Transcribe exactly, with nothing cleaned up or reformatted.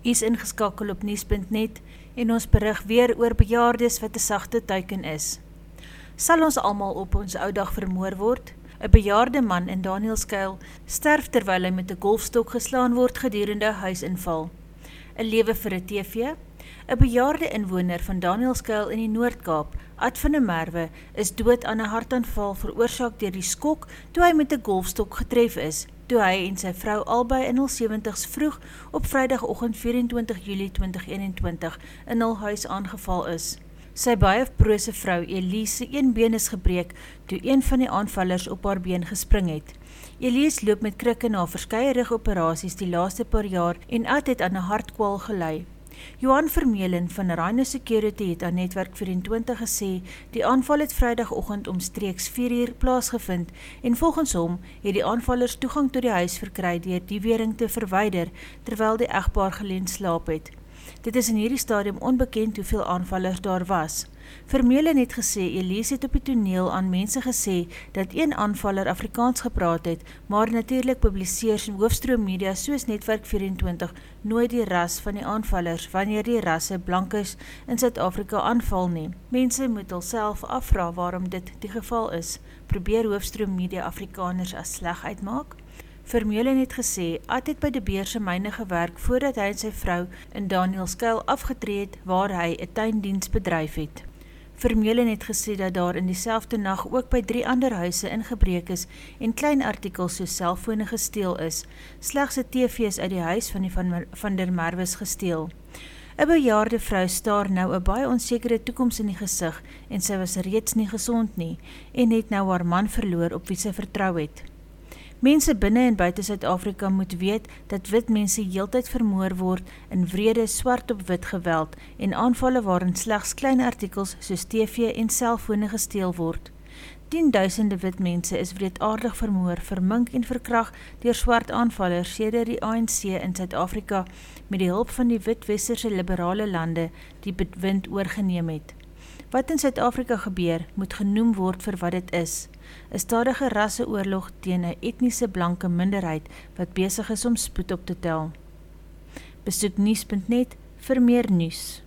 U is ingeskakel op nuus punt net en ons berig weer oor bejaardes wat 'n sagte teiken is. Sal ons almal op ons ou dag vermoor word? 'n Bejaarde man in Danielskuil sterf terwyl hy met 'n golfstok geslaan word gedurende huisinval. 'n Lewe vir 'n T V? 'n Bejaarde inwoner van Danielskuil in die Noord-Kaap, Ad van der Merwe, is dood aan 'n hartaanval veroorsaak deur die skok toe hy met 'n golfstok getref is, toe hy en sy vrou albei in hul sewentig's vroeg op Vrydagoggend vyf-en-twintig Julie twintig eenentwintig in hul huis aangeval is. Sy baie brose vrou Elise een been is gebreek toe een van die aanvallers op haar been gespring het. Elise loop met krikke na verskeie rugoperasies die laaste paar jaar en Ad het aan 'n hartkwal gely. Johan Vermeulen van Rhino Security het aan Netwerk vyf-en-twintig gesê die aanval het Vrydagoggend omstreeks vier uur plaasgevind en volgens hom het die aanvallers toegang tot die huis verkry deur die wering te verwyder terwyl die egpaar geleen slaap het. Dit is in hierdie stadium onbekend hoeveel aanvallers daar was. Vermeulen het gesê Elise het op die toneel aan mense gesê dat een aanvaller Afrikaans gepraat het, maar natuurlik publiseer hoofstroom media soos Netwerk vyf-en-twintig nooit die ras van die aanvallers wanneer die rasse blankes in Suid-Afrika aanval nie. Mense moet hulself afvra waarom dit die geval is. Probeer hoofstroom media Afrikaners as sleg uitmaak? Vermeulen het gesê, Ad het by die Beerse myne gewerk voordat hy en sy vrou in Danielskuil afgetree het waar hy 'n tuindiens bedryf het. Vermeulen het gesê dat daar in dieselfde nag ook by drie ander huise ingebreek is en klein artikels soos selfone gesteel is. Slegs 'n T V is uit die huis van die Van, van der Merwes gesteel. 'n Bejaarde vrou staar nou 'n baie onsekere toekoms in die gesig en sy was reeds nie gesond nie en het nou haar man verloor op wie sy vertrou het. Mense binne en buite Suid-Afrika moet weet dat wit mense heeltyd vermoor word in wrede swart op wit geweld en aanvalle waarin slegs klein artikels soos T V en selfone gesteel word. Tienduisende wit mense is wreedaardig vermoor, vermink en verkrag deur swart aanvallers sedert die A N C in Suid-Afrika met die hulp van die wit westerse liberale lande die bewind oorgeneem het. Wat in Suid-Afrika gebeur, moet genoem word vir wat dit is. 'n Stadige rasseoorlog teen 'n etniese blanke minderheid wat besig is om spoed op te tel. Besoek nuus punt net vir meer nuus.